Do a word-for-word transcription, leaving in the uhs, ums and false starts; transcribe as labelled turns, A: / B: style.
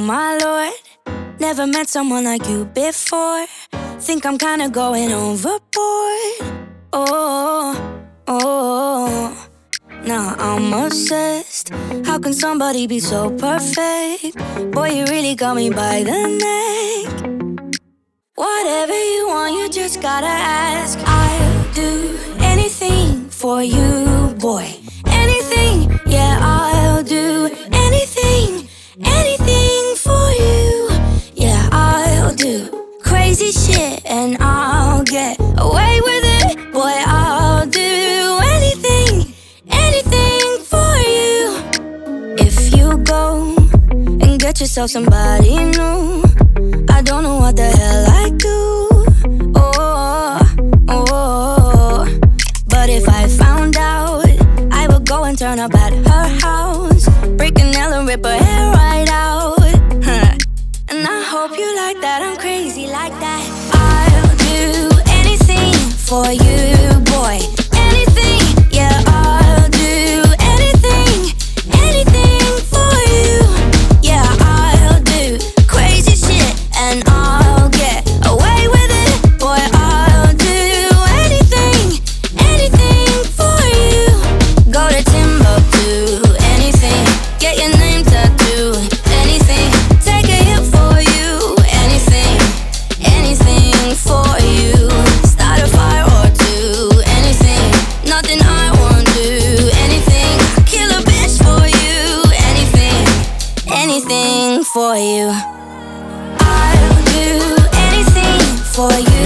A: my lord, never met someone like you before. Think I'm kinda going overboard. Oh, oh, now I'm obsessed. How can somebody be so perfect? Boy, you really got me by the neck. Whatever you want, you just gotta ask. I'll do anything for you, boy. Anything, yeah, I'll do anything, anything for you. Yeah, I'll do crazy shit and I'll get away with it. Boy, I'll do anything, anything for you. If you go and get yourself somebody new, I don't know what the hell I do. Oh, oh. But if I found out, I would go and turn up at her house, break a nail and rip her hair right out. Huh. And I hope you like that, I'm crazy like that. I'll do anything for you, boy. Anything, yeah, I'll do anything, anything for you. Yeah, I'll do crazy shit and I'll get away with it. Boy, I'll do anything, anything for you. Go to Timbuktu, anything. Get your name tattooed, anything. Take a hit for you, anything, anything for you. Start a fire or two, anything. Nothing I won't do, anything. Kill a bitch for you, anything, anything for you. I'll do anything for you.